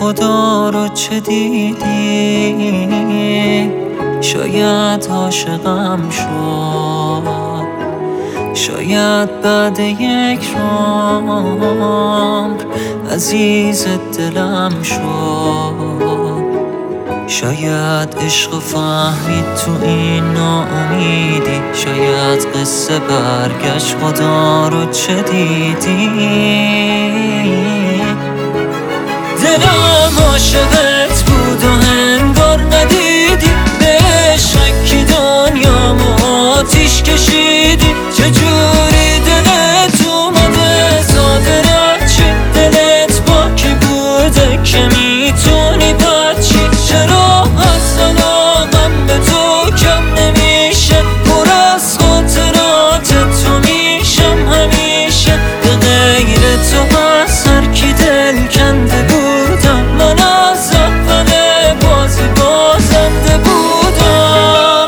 خدا رو چه دیدی؟ شاید عاشقم شد، شاید بعد یک عمر عزیز دلم شد. شاید عشق فهمید تو این ناامیدی، شاید قصه برگشت خدا رو چه دیدی؟ دلم عاشقت بود و انگار ندیدی، به شکی دنیامو آتیش کشیدی. چجوری دلت اومده زاده چی؟ دلت با کی بوده که میتونی بچی؟ چرا از علاقم به تو کم نمیشه؟ پر از خاطرات تو میشم همیشه. به غیر تو از هر کی دل کنده بودم، من از اول بازی بازنده بودم.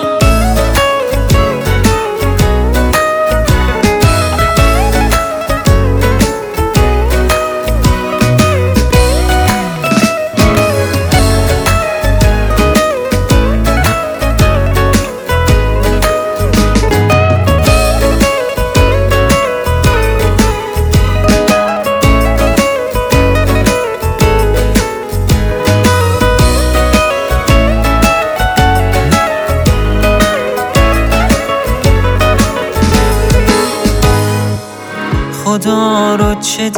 خدا رو چه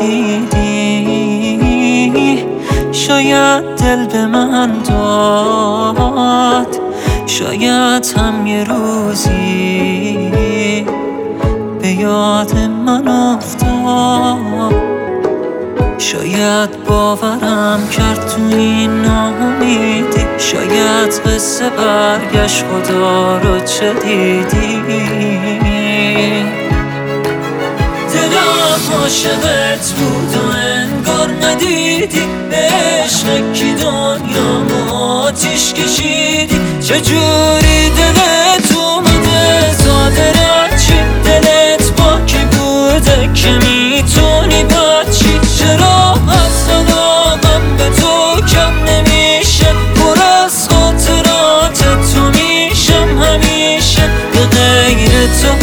دیدی؟ شاید دل به من داد، شاید هم یه روزی به یاد من افتاد. شاید باورم کرد تو این ناامیدی، شاید قصه برگشت خدا رو چه دیدی؟ دلم عاشقت بود و انگار ندیدی، به شکی دنیامو آتیش کشیدی. چجوری دلت اومده زاده چی؟ دلت با کی بوده که میتونی بچی؟ چرا از علاقم به تو کم نمیشه؟ پر از خاطرات تو میشم همیشه. به غیر تو